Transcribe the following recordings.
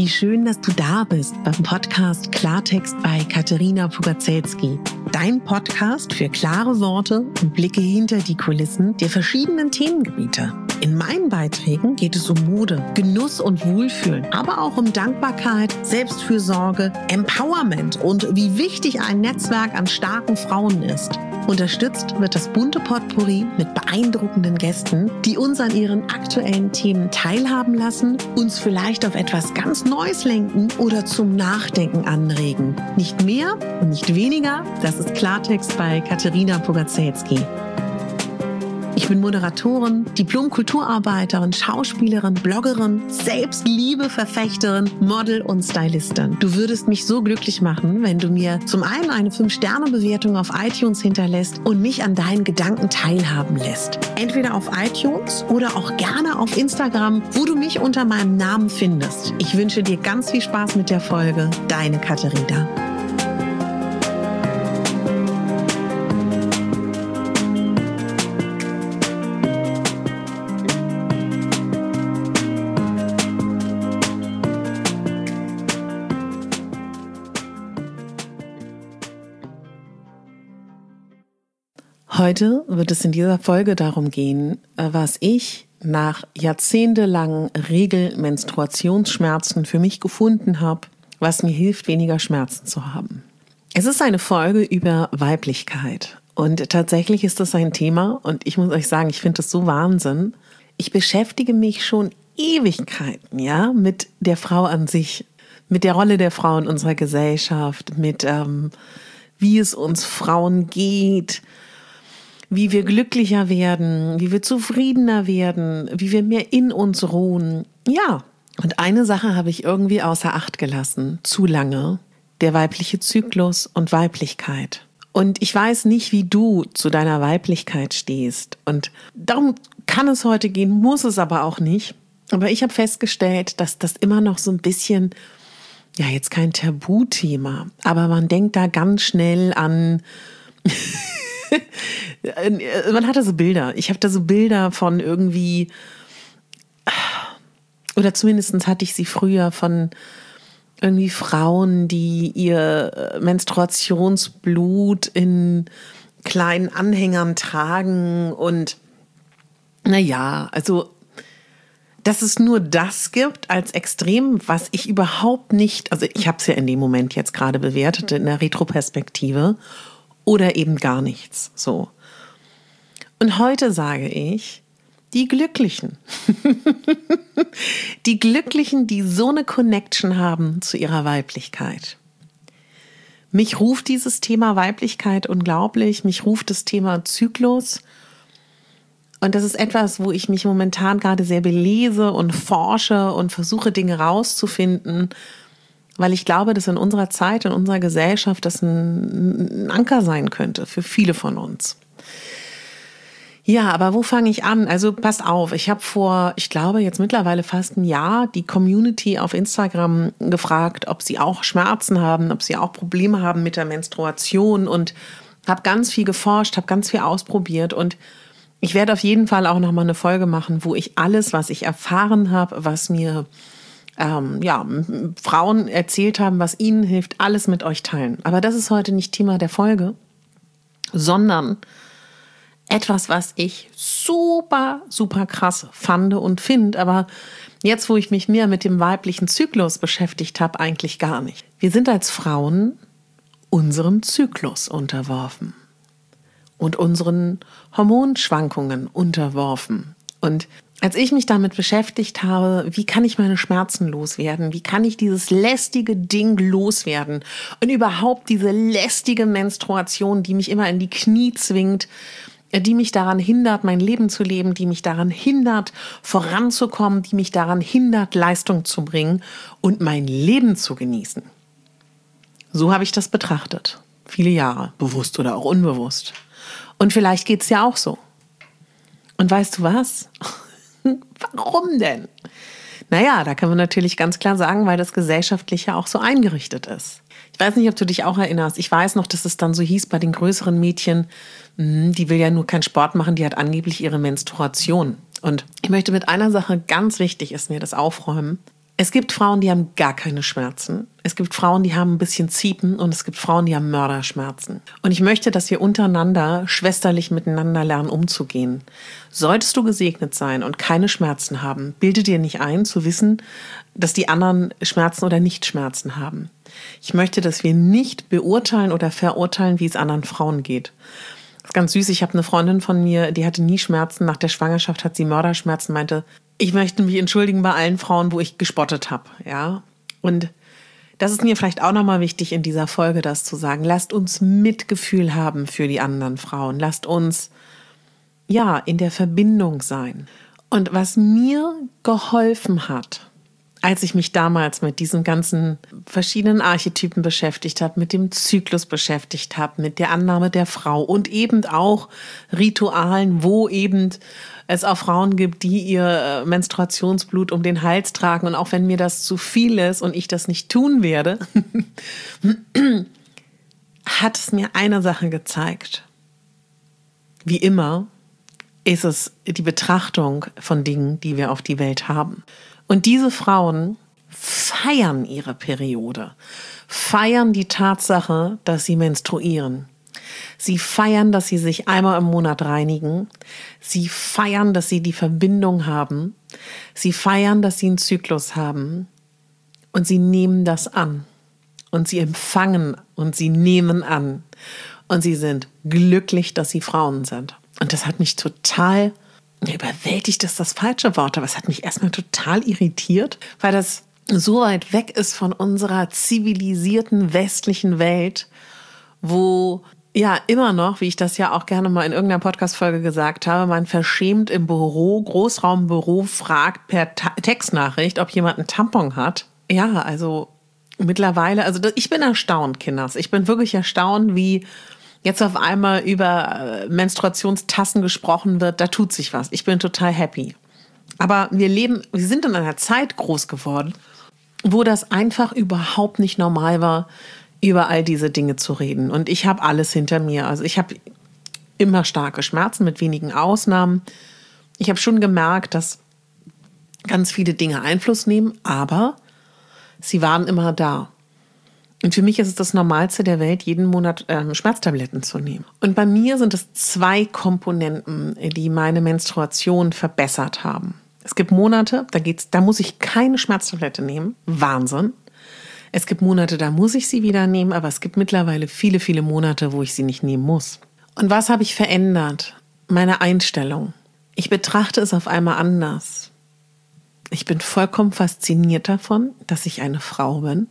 Wie schön, dass du da bist beim Podcast Klartext bei Katerina Pugacelski. Dein Podcast für klare Worte und Blicke hinter die Kulissen der verschiedenen Themengebiete. In meinen Beiträgen geht es um Mode, Genuss und Wohlfühlen, aber auch um Dankbarkeit, Selbstfürsorge, Empowerment und wie wichtig ein Netzwerk an starken Frauen ist. Unterstützt wird das bunte Potpourri mit beeindruckenden Gästen, die uns an ihren aktuellen Themen teilhaben lassen, uns vielleicht auf etwas ganz Neues lenken oder zum Nachdenken anregen. Nicht mehr und nicht weniger, das ist Klartext bei Katerina Pugacelski. Ich bin Moderatorin, Diplom-Kulturarbeiterin, Schauspielerin, Bloggerin, Selbstliebe-Verfechterin, Model und Stylistin. Du würdest mich so glücklich machen, wenn du mir zum einen eine 5-Sterne-Bewertung auf iTunes hinterlässt und mich an deinen Gedanken teilhaben lässt. Entweder auf iTunes oder auch gerne auf Instagram, wo du mich unter meinem Namen findest. Ich wünsche dir ganz viel Spaß mit der Folge. Deine Katerina. Heute wird es in dieser Folge darum gehen, was ich nach jahrzehntelangen Regelmenstruationsschmerzen für mich gefunden habe, was mir hilft, weniger Schmerzen zu haben. Es ist eine Folge über Weiblichkeit und tatsächlich ist das ein Thema und ich muss euch sagen, ich finde das so Wahnsinn. Ich beschäftige mich schon Ewigkeiten, mit der Frau an sich, mit der Rolle der Frau in unserer Gesellschaft, mit wie es uns Frauen geht, wie wir glücklicher werden, wie wir zufriedener werden, wie wir mehr in uns ruhen. Ja, und eine Sache habe ich irgendwie außer Acht gelassen, zu lange, der weibliche Zyklus und Weiblichkeit. Und ich weiß nicht, wie du zu deiner Weiblichkeit stehst. Und darum kann es heute gehen, muss es aber auch nicht. Aber ich habe festgestellt, dass das immer noch so ein bisschen, jetzt kein Tabuthema, aber man denkt da ganz schnell an... Man hat da so Bilder. Ich habe da so Bilder von irgendwie, oder zumindest hatte ich sie früher von irgendwie Frauen, die ihr Menstruationsblut in kleinen Anhängern tragen und also dass es nur das gibt als Extrem, was ich überhaupt nicht, also ich habe es ja in dem Moment jetzt gerade bewertet in der Retroperspektive, oder eben gar nichts, so. Und heute sage ich, die Glücklichen. Die Glücklichen, die so eine Connection haben zu ihrer Weiblichkeit. Mich ruft dieses Thema Weiblichkeit unglaublich, mich ruft das Thema Zyklus. Und das ist etwas, wo ich mich momentan gerade sehr belese und forsche und versuche, Dinge rauszufinden, weil ich glaube, dass in unserer Zeit, in unserer Gesellschaft das ein Anker sein könnte für viele von uns. Ja, aber wo fange ich an? Also passt auf, ich habe vor, ich glaube jetzt mittlerweile fast ein Jahr, die Community auf Instagram gefragt, ob sie auch Schmerzen haben, ob sie auch Probleme haben mit der Menstruation und habe ganz viel geforscht, habe ganz viel ausprobiert und ich werde auf jeden Fall auch nochmal eine Folge machen, wo ich alles, was ich erfahren habe, was mir Frauen erzählt haben, was ihnen hilft, alles mit euch teilen. Aber das ist heute nicht Thema der Folge, sondern etwas, was ich super, super krass fand und finde, aber jetzt, wo ich mich mehr mit dem weiblichen Zyklus beschäftigt habe, eigentlich gar nicht. Wir sind als Frauen unserem Zyklus unterworfen und unseren Hormonschwankungen unterworfen. Und als ich mich damit beschäftigt habe, wie kann ich meine Schmerzen loswerden? Wie kann ich dieses lästige Ding loswerden? Und überhaupt diese lästige Menstruation, die mich immer in die Knie zwingt, die mich daran hindert, mein Leben zu leben, die mich daran hindert, voranzukommen, die mich daran hindert, Leistung zu bringen und mein Leben zu genießen. So habe ich das betrachtet. Viele Jahre, bewusst oder auch unbewusst. Und vielleicht geht es ja auch so. Und weißt du was? Warum denn? Naja, da kann man natürlich ganz klar sagen, weil das gesellschaftlich ja auch so eingerichtet ist. Ich weiß nicht, ob du dich auch erinnerst. Ich weiß noch, dass es dann so hieß bei den größeren Mädchen, die will ja nur keinen Sport machen, die hat angeblich ihre Menstruation. Und ich möchte mit einer Sache, ganz wichtig ist mir das aufräumen. Es gibt Frauen, die haben gar keine Schmerzen. Es gibt Frauen, die haben ein bisschen Ziepen und es gibt Frauen, die haben Mörderschmerzen. Und ich möchte, dass wir untereinander schwesterlich miteinander lernen, umzugehen. Solltest du gesegnet sein und keine Schmerzen haben, bilde dir nicht ein, zu wissen, dass die anderen Schmerzen oder nicht Schmerzen haben. Ich möchte, dass wir nicht beurteilen oder verurteilen, wie es anderen Frauen geht. Das ist ganz süß. Ich habe eine Freundin von mir, die hatte nie Schmerzen. Nach der Schwangerschaft hat sie Mörderschmerzen, meinte, ich möchte mich entschuldigen bei allen Frauen, wo ich gespottet habe, ja. Und das ist mir vielleicht auch nochmal wichtig in dieser Folge, das zu sagen. Lasst uns Mitgefühl haben für die anderen Frauen. Lasst uns, ja, in der Verbindung sein. Und was mir geholfen hat, als ich mich damals mit diesen ganzen verschiedenen Archetypen beschäftigt habe, mit dem Zyklus beschäftigt habe, mit der Annahme der Frau und eben auch Ritualen, wo eben es auch Frauen gibt, die ihr Menstruationsblut um den Hals tragen. Und auch wenn mir das zu viel ist und ich das nicht tun werde, hat es mir eine Sache gezeigt. Wie immer ist es die Betrachtung von Dingen, die wir auf die Welt haben. Und diese Frauen feiern ihre Periode, feiern die Tatsache, dass sie menstruieren. Sie feiern, dass sie sich einmal im Monat reinigen. Sie feiern, dass sie die Verbindung haben. Sie feiern, dass sie einen Zyklus haben. Und sie nehmen das an. Und sie empfangen und sie nehmen an. Und sie sind glücklich, dass sie Frauen sind. Und das hat mich total überwältigt, ist das falsche Wort, aber es hat mich erstmal total irritiert, weil das so weit weg ist von unserer zivilisierten westlichen Welt, wo ja immer noch, wie ich das ja auch gerne mal in irgendeiner Podcast-Folge gesagt habe, man verschämt im Büro, Großraumbüro fragt per Textnachricht, ob jemand einen Tampon hat. Ja, also mittlerweile, also ich bin erstaunt, Kinders. Ich bin wirklich erstaunt, wie jetzt auf einmal über Menstruationstassen gesprochen wird, da tut sich was. Ich bin total happy. Aber wir sind in einer Zeit groß geworden, wo das einfach überhaupt nicht normal war, über all diese Dinge zu reden. Und ich habe alles hinter mir. Also ich habe immer starke Schmerzen mit wenigen Ausnahmen. Ich habe schon gemerkt, dass ganz viele Dinge Einfluss nehmen, aber sie waren immer da. Und für mich ist es das Normalste der Welt, jeden Monat Schmerztabletten zu nehmen. Und bei mir sind es 2 Komponenten, die meine Menstruation verbessert haben. Es gibt Monate, da muss ich keine Schmerztablette nehmen. Wahnsinn. Es gibt Monate, da muss ich sie wieder nehmen, aber es gibt mittlerweile viele, viele Monate, wo ich sie nicht nehmen muss. Und was habe ich verändert? Meine Einstellung. Ich betrachte es auf einmal anders. Ich bin vollkommen fasziniert davon, dass ich eine Frau bin.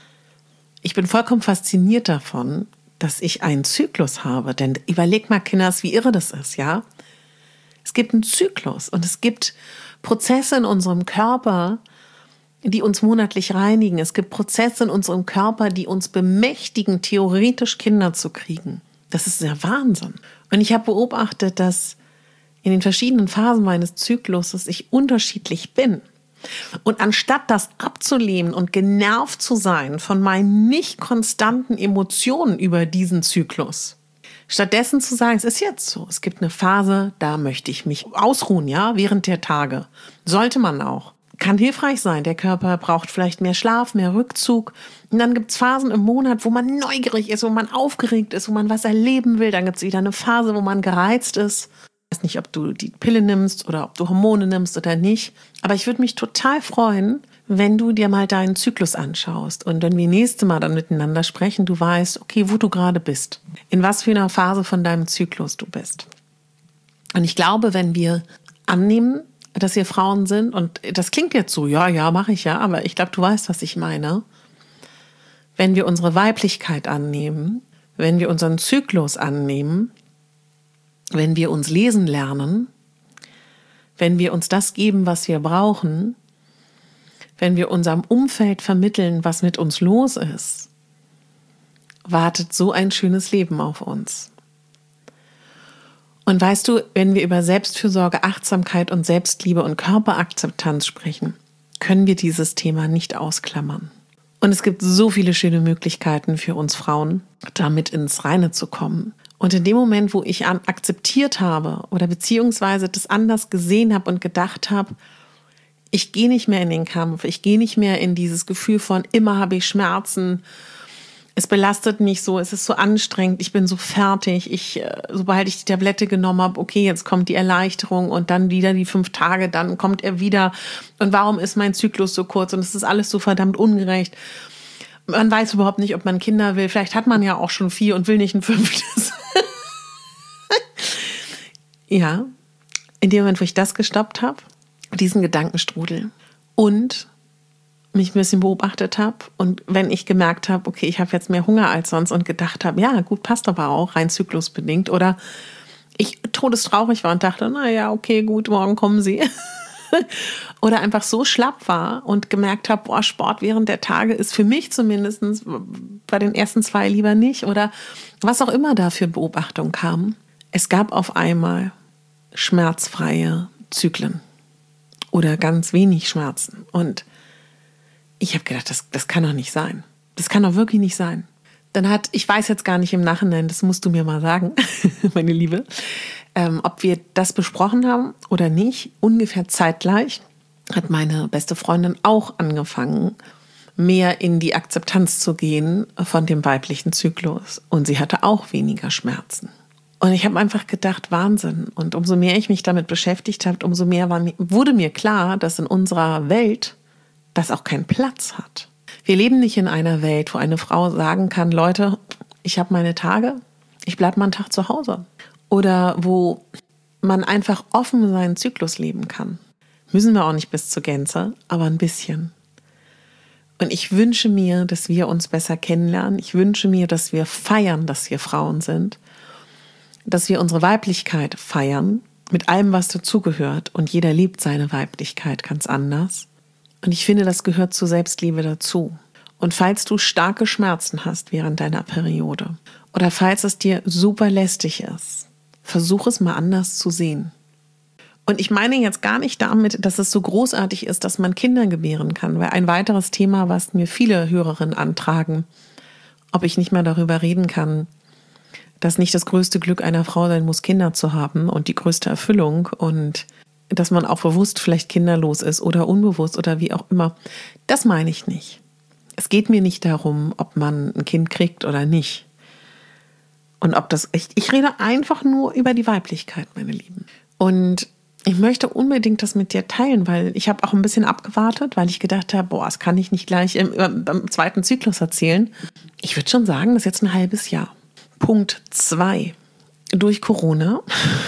Ich bin vollkommen fasziniert davon, dass ich einen Zyklus habe. Denn überleg mal, Kinders, wie irre das ist, ja? Es gibt einen Zyklus und es gibt Prozesse in unserem Körper, die uns monatlich reinigen. Es gibt Prozesse in unserem Körper, die uns bemächtigen, theoretisch Kinder zu kriegen. Das ist der Wahnsinn. Und ich habe beobachtet, dass in den verschiedenen Phasen meines Zykluses ich unterschiedlich bin. Und anstatt das abzulehnen und genervt zu sein von meinen nicht konstanten Emotionen über diesen Zyklus, stattdessen zu sagen, es ist jetzt so, es gibt eine Phase, da möchte ich mich ausruhen, ja, während der Tage. Sollte man auch. Kann hilfreich sein. Der Körper braucht vielleicht mehr Schlaf, mehr Rückzug. Und dann gibt es Phasen im Monat, wo man neugierig ist, wo man aufgeregt ist, wo man was erleben will. Dann gibt es wieder eine Phase, wo man gereizt ist. Ich weiß nicht, ob du die Pille nimmst oder ob du Hormone nimmst oder nicht. Aber ich würde mich total freuen, wenn du dir mal deinen Zyklus anschaust. Und wenn wir nächstes Mal dann miteinander sprechen, du weißt, okay, wo du gerade bist. In was für einer Phase von deinem Zyklus du bist. Und ich glaube, wenn wir annehmen, dass wir Frauen sind, und das klingt jetzt so, ja, mache ich ja, aber ich glaube, du weißt, was ich meine. Wenn wir unsere Weiblichkeit annehmen, wenn wir unseren Zyklus annehmen, wenn wir uns lesen lernen, wenn wir uns das geben, was wir brauchen, wenn wir unserem Umfeld vermitteln, was mit uns los ist, wartet so ein schönes Leben auf uns. Und weißt du, wenn wir über Selbstfürsorge, Achtsamkeit und Selbstliebe und Körperakzeptanz sprechen, können wir dieses Thema nicht ausklammern. Und es gibt so viele schöne Möglichkeiten für uns Frauen, damit ins Reine zu kommen. Und in dem Moment, wo ich akzeptiert habe oder beziehungsweise das anders gesehen habe und gedacht habe, Ich gehe nicht mehr in den Kampf, ich gehe nicht mehr in dieses Gefühl von immer habe ich Schmerzen. Es belastet mich so, es ist so anstrengend, ich bin so fertig. Sobald ich die Tablette genommen habe, okay, jetzt kommt die Erleichterung und dann wieder die 5 Tage, dann kommt er wieder. Und warum ist mein Zyklus so kurz? Und es ist alles so verdammt ungerecht. Man weiß überhaupt nicht, ob man Kinder will. Vielleicht hat man ja auch schon 4 und will nicht ein 5. Ja, in dem Moment, wo ich das gestoppt habe, diesen Gedankenstrudel und mich ein bisschen beobachtet habe und wenn ich gemerkt habe, okay, ich habe jetzt mehr Hunger als sonst und gedacht habe, ja, gut, passt aber auch, rein zyklusbedingt, oder ich todestraurig war und dachte, naja, okay, gut, morgen kommen sie. Oder einfach so schlapp war und gemerkt habe, boah, Sport während der Tage ist für mich zumindest bei den ersten 2 lieber nicht oder was auch immer da für Beobachtungen kam. Es gab auf einmal schmerzfreie Zyklen oder ganz wenig Schmerzen und ich habe gedacht, das kann doch nicht sein. Das kann doch wirklich nicht sein. Ich weiß jetzt gar nicht im Nachhinein, das musst du mir mal sagen, meine Liebe, ob wir das besprochen haben oder nicht. Ungefähr zeitgleich hat meine beste Freundin auch angefangen, mehr in die Akzeptanz zu gehen von dem weiblichen Zyklus. Und sie hatte auch weniger Schmerzen. Und ich habe einfach gedacht, Wahnsinn. Und umso mehr ich mich damit beschäftigt habe, umso mehr wurde mir klar, dass in unserer Welt das auch keinen Platz hat. Wir leben nicht in einer Welt, wo eine Frau sagen kann, Leute, ich habe meine Tage, ich bleibe mal einen Tag zu Hause. Oder wo man einfach offen seinen Zyklus leben kann. Müssen wir auch nicht bis zur Gänze, aber ein bisschen. Und ich wünsche mir, dass wir uns besser kennenlernen. Ich wünsche mir, dass wir feiern, dass wir Frauen sind. Dass wir unsere Weiblichkeit feiern, mit allem, was dazugehört. Und jeder liebt seine Weiblichkeit ganz anders. Und ich finde, das gehört zur Selbstliebe dazu. Und falls du starke Schmerzen hast während deiner Periode oder falls es dir super lästig ist, versuch es mal anders zu sehen. Und ich meine jetzt gar nicht damit, dass es so großartig ist, dass man Kinder gebären kann, weil ein weiteres Thema, was mir viele Hörerinnen antragen, ob ich nicht mehr darüber reden kann, dass nicht das größte Glück einer Frau sein muss, Kinder zu haben und die größte Erfüllung und dass man auch bewusst vielleicht kinderlos ist oder unbewusst oder wie auch immer. Das meine ich nicht. Es geht mir nicht darum, ob man ein Kind kriegt oder nicht. Und ob das ich rede einfach nur über die Weiblichkeit, meine Lieben. Und ich möchte unbedingt das mit dir teilen, weil ich habe auch ein bisschen abgewartet, weil ich gedacht habe, boah, das kann ich nicht gleich beim 2. Zyklus erzählen. Ich würde schon sagen, das ist jetzt ein halbes Jahr. Punkt 2. Durch Corona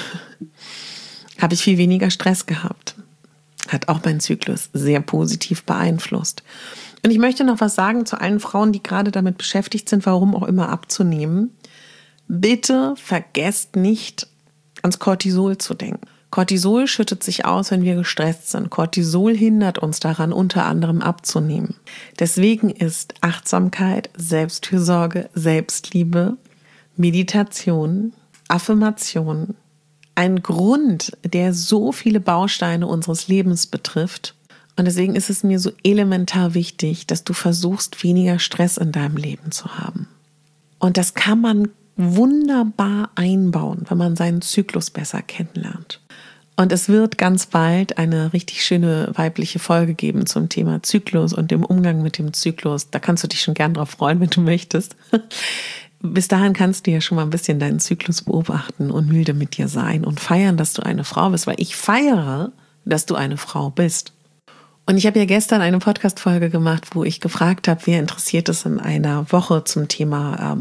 habe ich viel weniger Stress gehabt. Hat auch meinen Zyklus sehr positiv beeinflusst. Und ich möchte noch was sagen zu allen Frauen, die gerade damit beschäftigt sind, warum auch immer abzunehmen. Bitte vergesst nicht, ans Cortisol zu denken. Cortisol schüttet sich aus, wenn wir gestresst sind. Cortisol hindert uns daran, unter anderem abzunehmen. Deswegen ist Achtsamkeit, Selbstfürsorge, Selbstliebe, Meditation, Affirmation ein Grund, der so viele Bausteine unseres Lebens betrifft. Und deswegen ist es mir so elementar wichtig, dass du versuchst, weniger Stress in deinem Leben zu haben. Und das kann man wunderbar einbauen, wenn man seinen Zyklus besser kennenlernt. Und es wird ganz bald eine richtig schöne weibliche Folge geben zum Thema Zyklus und dem Umgang mit dem Zyklus. Da kannst du dich schon gern drauf freuen, wenn du möchtest. Bis dahin kannst du ja schon mal ein bisschen deinen Zyklus beobachten und milde mit dir sein und feiern, dass du eine Frau bist, weil ich feiere, dass du eine Frau bist. Und ich habe ja gestern eine Podcast-Folge gemacht, wo ich gefragt habe, wer interessiert es in einer Woche zum Thema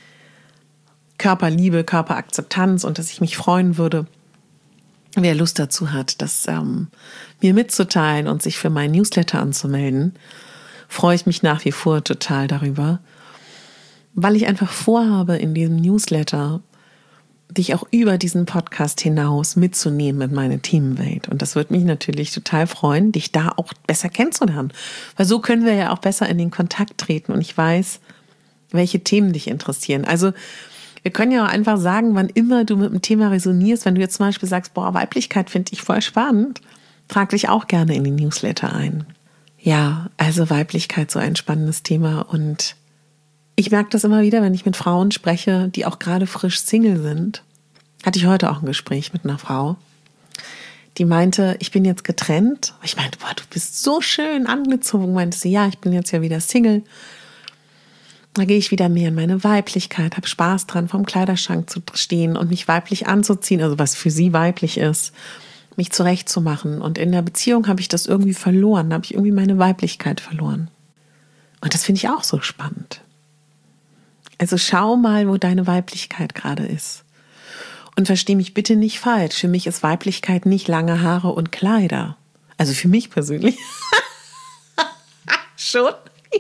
Körperliebe, Körperakzeptanz und dass ich mich freuen würde, wer Lust dazu hat, das mir mitzuteilen und sich für meinen Newsletter anzumelden. Freue ich mich nach wie vor total darüber. Weil ich einfach vorhabe, in diesem Newsletter dich auch über diesen Podcast hinaus mitzunehmen in meine Themenwelt. Und das würde mich natürlich total freuen, dich da auch besser kennenzulernen. Weil so können wir ja auch besser in den Kontakt treten und ich weiß, welche Themen dich interessieren. Also wir können ja auch einfach sagen, wann immer du mit dem Thema resonierst, wenn du jetzt zum Beispiel sagst, boah, Weiblichkeit finde ich voll spannend, trag dich auch gerne in den Newsletter ein. Ja, also Weiblichkeit, so ein spannendes Thema und ich merke das immer wieder, wenn ich mit Frauen spreche, die auch gerade frisch Single sind. Hatte ich heute auch ein Gespräch mit einer Frau, die meinte, ich bin jetzt getrennt. Ich meinte, boah, du bist so schön angezogen. Meinte sie, ja, ich bin jetzt ja wieder Single. Da gehe ich wieder mehr in meine Weiblichkeit, habe Spaß dran, vorm Kleiderschrank zu stehen und mich weiblich anzuziehen, also was für sie weiblich ist, mich zurechtzumachen. Und in der Beziehung habe ich das irgendwie verloren, habe ich irgendwie meine Weiblichkeit verloren. Und das finde ich auch so spannend. Also schau mal, wo deine Weiblichkeit gerade ist. Und versteh mich bitte nicht falsch. Für mich ist Weiblichkeit nicht lange Haare und Kleider. Also für mich persönlich. Schon.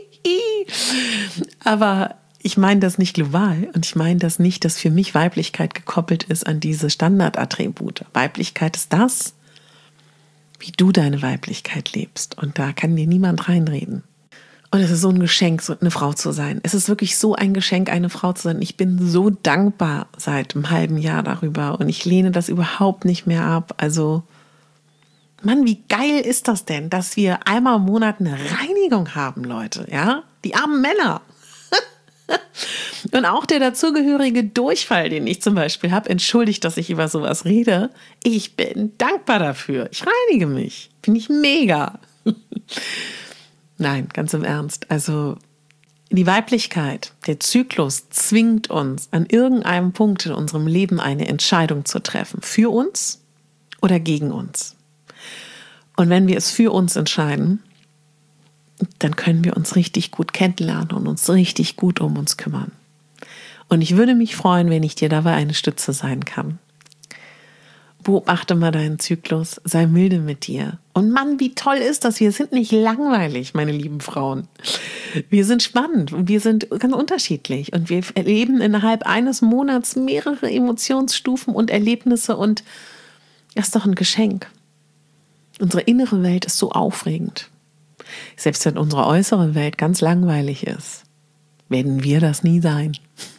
Aber ich meine das nicht global. Und ich meine das nicht, dass für mich Weiblichkeit gekoppelt ist an diese Standardattribute. Weiblichkeit ist das, wie du deine Weiblichkeit lebst. Und da kann dir niemand reinreden. Und es ist so ein Geschenk, so eine Frau zu sein. Es ist wirklich so ein Geschenk, eine Frau zu sein. Ich bin so dankbar seit einem halben Jahr darüber und ich lehne das überhaupt nicht mehr ab. Also, Mann, wie geil ist das denn, dass wir einmal im Monat eine Reinigung haben, Leute, ja? Die armen Männer. Und auch der dazugehörige Durchfall, den ich zum Beispiel habe, entschuldigt, dass ich über sowas rede. Ich bin dankbar dafür. Ich reinige mich. Finde ich mega. Nein, ganz im Ernst. Also die Weiblichkeit, der Zyklus zwingt uns an irgendeinem Punkt in unserem Leben eine Entscheidung zu treffen. Für uns oder gegen uns. Und wenn wir es für uns entscheiden, dann können wir uns richtig gut kennenlernen und uns richtig gut um uns kümmern. Und ich würde mich freuen, wenn ich dir dabei eine Stütze sein kann. Beobachte mal deinen Zyklus, sei milde mit dir. Und Mann, wie toll ist das? Wir sind nicht langweilig, meine lieben Frauen. Wir sind spannend und wir sind ganz unterschiedlich. Und wir erleben innerhalb eines Monats mehrere Emotionsstufen und Erlebnisse. Und das ist doch ein Geschenk. Unsere innere Welt ist so aufregend. Selbst wenn unsere äußere Welt ganz langweilig ist, werden wir das nie sein.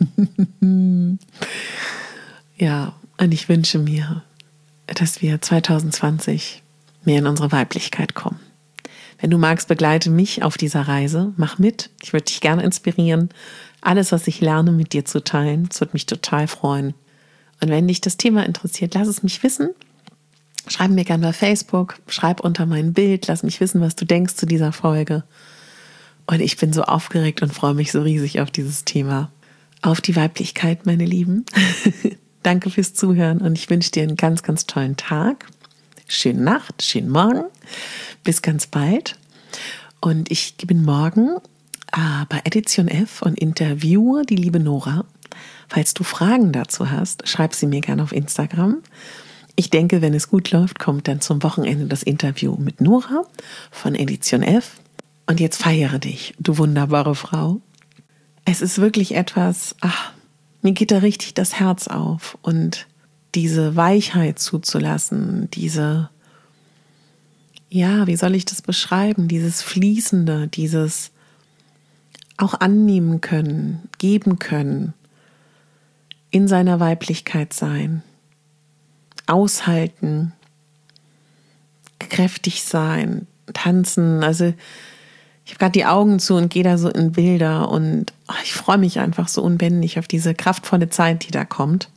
Ja, und ich wünsche mir, dass wir 2020 mehr in unsere Weiblichkeit kommen. Wenn du magst, begleite mich auf dieser Reise. Mach mit. Ich würde dich gerne inspirieren, alles, was ich lerne, mit dir zu teilen. Das würde mich total freuen. Und wenn dich das Thema interessiert, lass es mich wissen. Schreib mir gerne bei Facebook, schreib unter mein Bild, lass mich wissen, was du denkst zu dieser Folge. Und ich bin so aufgeregt und freue mich so riesig auf dieses Thema. Auf die Weiblichkeit, meine Lieben. Danke fürs Zuhören und ich wünsche dir einen ganz, ganz tollen Tag. Schöne Nacht, schönen Morgen. Bis ganz bald. Und ich bin morgen bei Edition F und interviewe die liebe Nora. Falls du Fragen dazu hast, schreib sie mir gerne auf Instagram. Ich denke, wenn es gut läuft, kommt dann zum Wochenende das Interview mit Nora von Edition F. Und jetzt feiere dich, du wunderbare Frau. Es ist wirklich etwas, mir geht da richtig das Herz auf. Und diese Weichheit zuzulassen, diese, ja, wie soll ich das beschreiben? Dieses Fließende, dieses auch annehmen können, geben können, in seiner Weiblichkeit sein. Aushalten, kräftig sein, tanzen. Also ich habe gerade die Augen zu und gehe da so in Bilder und ich freue mich einfach so unbändig auf diese kraftvolle Zeit, die da kommt.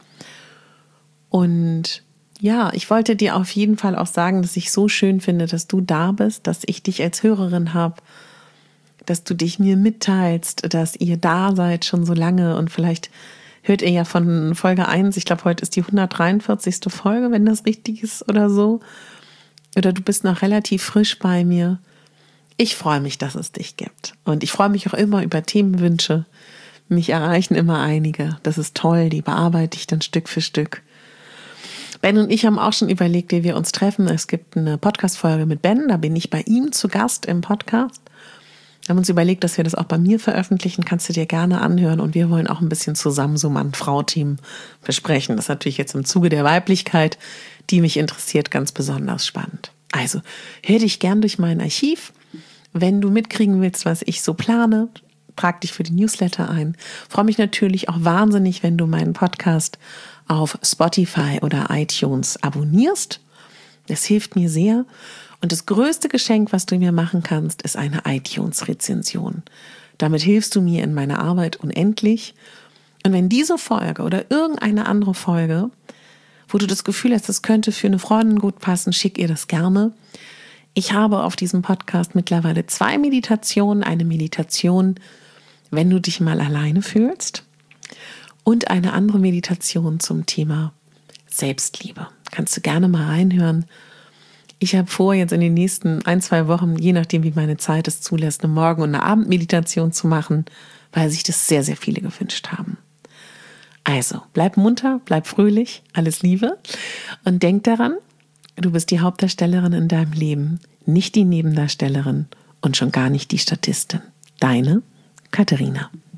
Und ja, ich wollte dir auf jeden Fall auch sagen, dass ich so schön finde, dass du da bist, dass ich dich als Hörerin habe, dass du dich mir mitteilst, dass ihr da seid schon so lange und vielleicht hört ihr ja von Folge 1, ich glaube, heute ist die 143. Folge, wenn das richtig ist oder so. Oder du bist noch relativ frisch bei mir. Ich freue mich, dass es dich gibt. Und ich freue mich auch immer über Themenwünsche. Mich erreichen immer einige. Das ist toll, die bearbeite ich dann Stück für Stück. Ben und ich haben auch schon überlegt, wie wir uns treffen. Es gibt eine Podcast-Folge mit Ben, da bin ich bei ihm zu Gast im Podcast. Wir haben uns überlegt, dass wir das auch bei mir veröffentlichen, kannst du dir gerne anhören. Und wir wollen auch ein bisschen zusammen so Mann-Frau-Team besprechen. Das ist natürlich jetzt im Zuge der Weiblichkeit, die mich interessiert, ganz besonders spannend. Also, hör dich gern durch mein Archiv. Wenn du mitkriegen willst, was ich so plane, trag dich für die Newsletter ein. Freue mich natürlich auch wahnsinnig, wenn du meinen Podcast auf Spotify oder iTunes abonnierst. Das hilft mir sehr. Und das größte Geschenk, was du mir machen kannst, ist eine iTunes-Rezension. Damit hilfst du mir in meiner Arbeit unendlich. Und wenn diese Folge oder irgendeine andere Folge wo du das Gefühl hast, das könnte für eine Freundin gut passen, schick ihr das gerne. Ich habe auf diesem Podcast mittlerweile 2 Meditationen. Eine Meditation, wenn du dich mal alleine fühlst, und eine andere Meditation zum Thema Selbstliebe. Kannst du gerne mal reinhören. Ich habe vor, jetzt in den nächsten 1-2 Wochen, je nachdem wie meine Zeit es zulässt, eine Morgen- und eine Abendmeditation zu machen, weil sich das sehr, sehr viele gewünscht haben. Also, bleib munter, bleib fröhlich, alles Liebe und denk daran, du bist die Hauptdarstellerin in deinem Leben, nicht die Nebendarstellerin und schon gar nicht die Statistin. Deine Katharina.